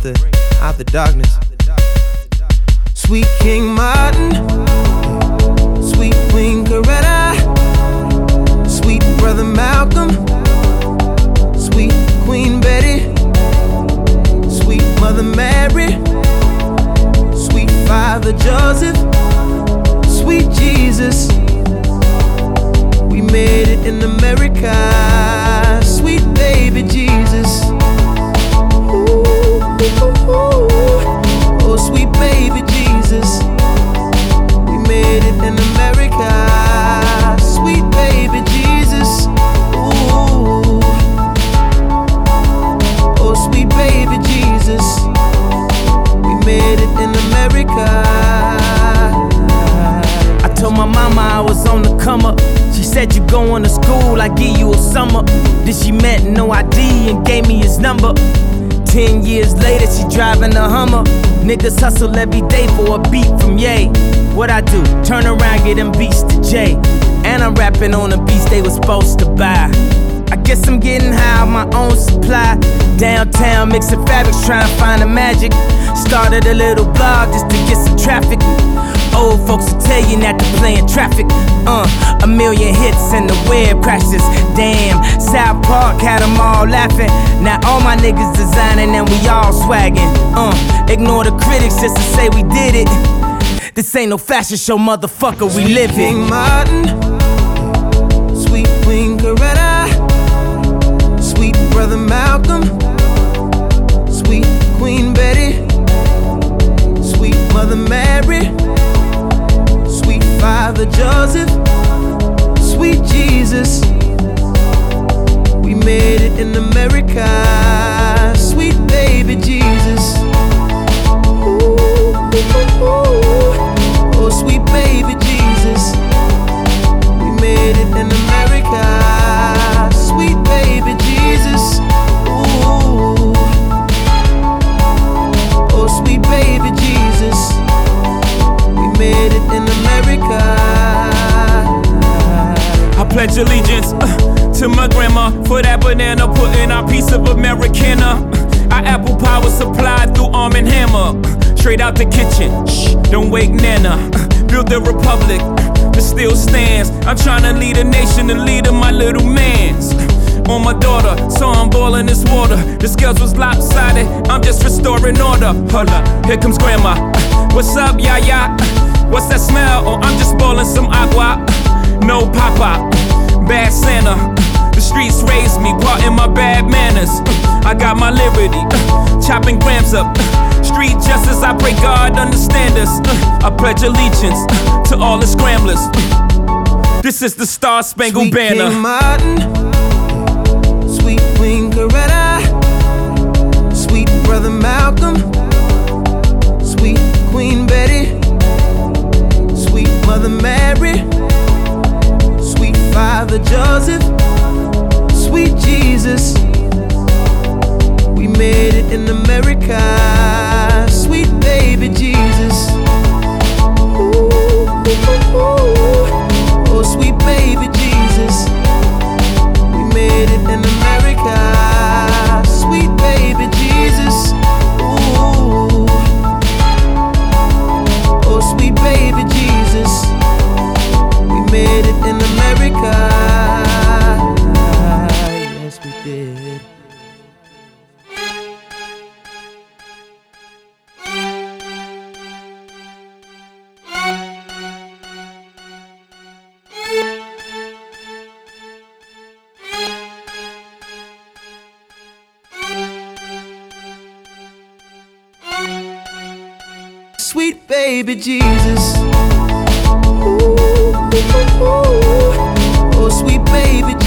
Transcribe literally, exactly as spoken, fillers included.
the, out the darkness. Sweet King Martin, sweet Queen Coretta, sweet Brother Malcolm, sweet Queen Betty, sweet Mother Mary, sweet Father Joseph, sweet Jesus. We made it in America, sweet baby Jesus. Ooh, ooh, ooh. Oh, sweet baby Jesus. We made it in America, sweet baby Jesus. Ooh. Oh, sweet baby Jesus. We made it in America. I told my mama I was on the come up. She said you going to school, I give you a summer. Then she met no I D and gave me his number. Ten years later, she driving a Hummer. Niggas hustle every day for a beat from Ye. What I do? Turn around, get them beats to Jay. And I'm rapping on the beats they was supposed to buy. I guess I'm getting high on my own supply. Downtown mixing fabrics, trying to find the magic. Started a little blog just to get some traffic. Old folks will tell you not to play in traffic. Uh, a million hits and the web crashes. Damn, South Park had them all laughing. Now all my niggas designing and we all swagging. Uh, ignore the critics just to say we did it. This ain't no fashion show, motherfucker, we live it. King Martin, sweet Queen Coretta, sweet Brother Malcolm, sweet Queen Betty, sweet Mother Mary, sweet Father Joseph, sweet Jesus. We made it in America, sweet baby Jesus. Ooh, ooh, ooh. Oh, sweet baby Jesus. We made it in America, sweet baby Jesus. Ooh. Oh, sweet baby Jesus. We made it in America. I pledge allegiance uh, to my grandma for that banana, putting our piece of Americana. Our apple power supplied through Arm and Hammer. Straight out the kitchen, shh, don't wake Nana. uh, Build the republic uh, that still stands. I'm trying to lead a nation, the leader my little mans. uh, On my daughter, so I'm boiling this water. The scales was lopsided, I'm just restoring order. Hold up, here comes grandma. uh, What's up, yaya? Uh, what's that smell? Oh, I'm just boiling some agua. uh, No papa, uh, bad Santa. uh, The streets raised me, pardon my bad manners. uh, I got my liberty, uh, chopping grams up. uh, Street justice, I pray God understand us. uh, I pledge allegiance uh, to all the scramblers. uh, This is the Star Spangled Sweet Banner. King Martin, sweet Queen Coretta, sweet Brother Malcolm, sweet Queen Betty, sweet Mother Mary, sweet Father Joseph, sweet Jesus. We made it in America, sweet baby Jesus. Ooh, ooh, ooh. Oh, sweet baby Jesus. We made it in America, sweet baby Jesus. Ooh. Oh, sweet baby Jesus. We made it in America. Yes, we did. Sweet baby Jesus. Ooh, ooh, ooh. Oh, sweet baby